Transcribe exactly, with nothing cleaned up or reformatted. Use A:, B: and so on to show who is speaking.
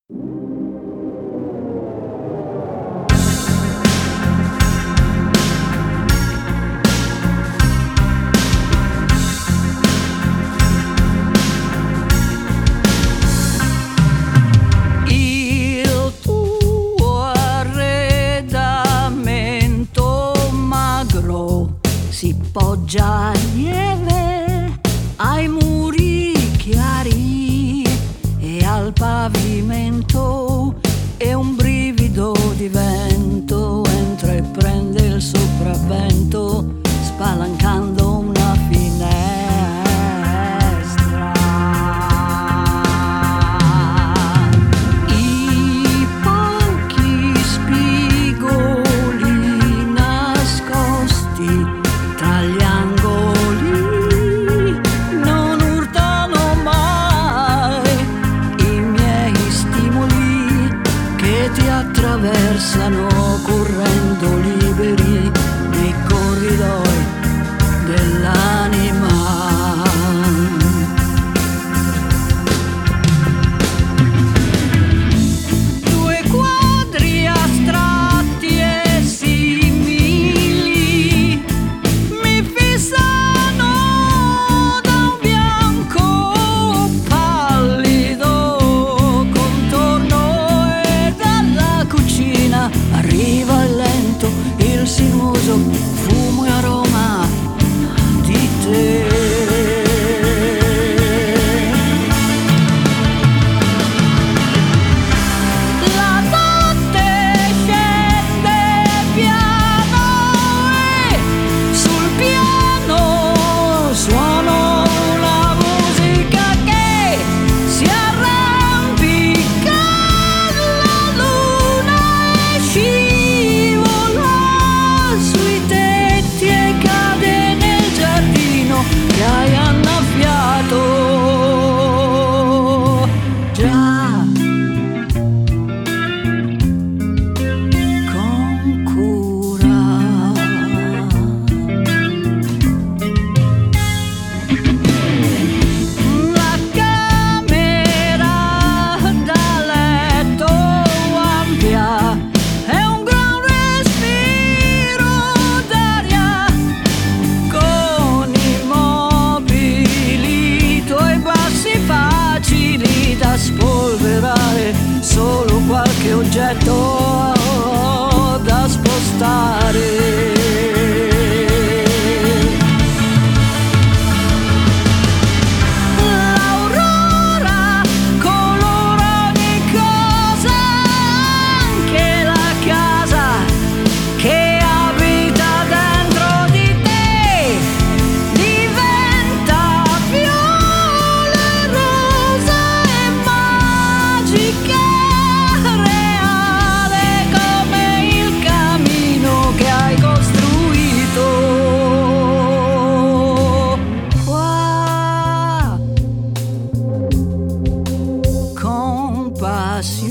A: Si poggia lieve ai muri chiari e al pavimento, e un brivido di vento entra e prende il sopravvento spalancando una finestra. I pochi spigoli nascosti tra gli angoli non urtano mai i miei stimoli che ti attraversano correndo liberi nei corridoi dell'anima. Due quadri astratti e simili mi fissano da un bianco pallido contorno, e dalla cucina arriva il lento, il sinuoso fumo e aroma di te. La notte scende piano e sul piano suono una musica che si arrampica alla luna e scivola sui tetti e cade nel giardino che hai annaffiato. Già, con cura. La camera da letto ampia è un gran respiro d'aria, con i mobili tuoi passi facili da spolverare, solo qualche oggetto da spostare. L'aurora colora ogni cosa, anche la casa che abita dentro di te diventa viola rosa e magica, reale come il cammino che hai costruito qua con passione.